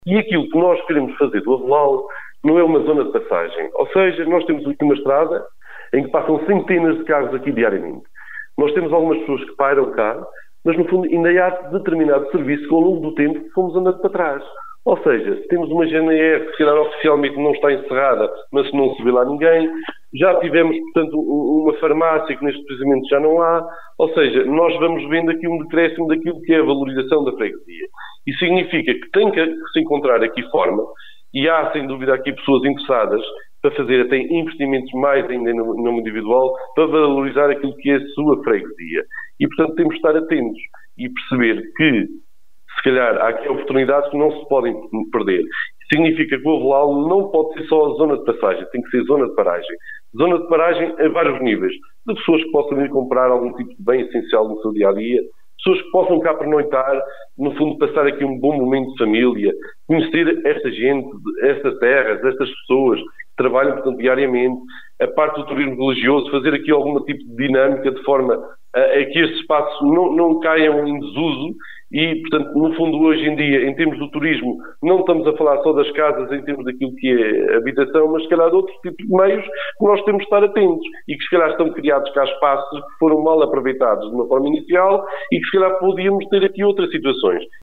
E aquilo que nós queremos fazer do Avelau não é uma zona de passagem. Ou seja, nós temos aqui uma estrada em que passam centenas de carros aqui diariamente. Nós temos algumas pessoas que pairam cá, mas no fundo ainda há determinado serviço que ao longo do tempo fomos andando para trás. Ou seja, temos uma GNR que se calhar oficialmente não está encerrada, mas não se vê lá ninguém. Já tivemos, portanto, uma farmácia que neste precisamente já não há. Ou seja, nós vamos vendo aqui um decréscimo daquilo que é a valorização da freguesia. Isso significa que tem que se encontrar aqui forma, e há sem dúvida aqui pessoas interessadas para fazer até investimentos mais ainda no individual, para valorizar aquilo que é a sua freguesia. E, portanto, temos de estar atentos e perceber que, se calhar, há aqui oportunidades que não se podem perder. Significa que o Avelau não pode ser só a zona de passagem, tem que ser zona de paragem. Zona de paragem a vários níveis. De pessoas que possam ir comprar algum tipo de bem essencial no seu dia-a-dia, pessoas que possam cá pernoitar, no fundo passar aqui um bom momento de família, conhecer esta gente, estas terras, estas pessoas que trabalham, portanto, diariamente, a parte do turismo religioso, fazer aqui algum tipo de dinâmica de forma a que estes espaços não caiam em desuso. E, portanto, no fundo, hoje em dia, em termos do turismo, não estamos a falar só das casas em termos daquilo que é habitação, mas se calhar de outros tipos de meios que nós temos de estar atentos e que se calhar estão criados cá espaços que foram mal aproveitados de uma forma inicial e que se calhar podíamos ter aqui outras situações.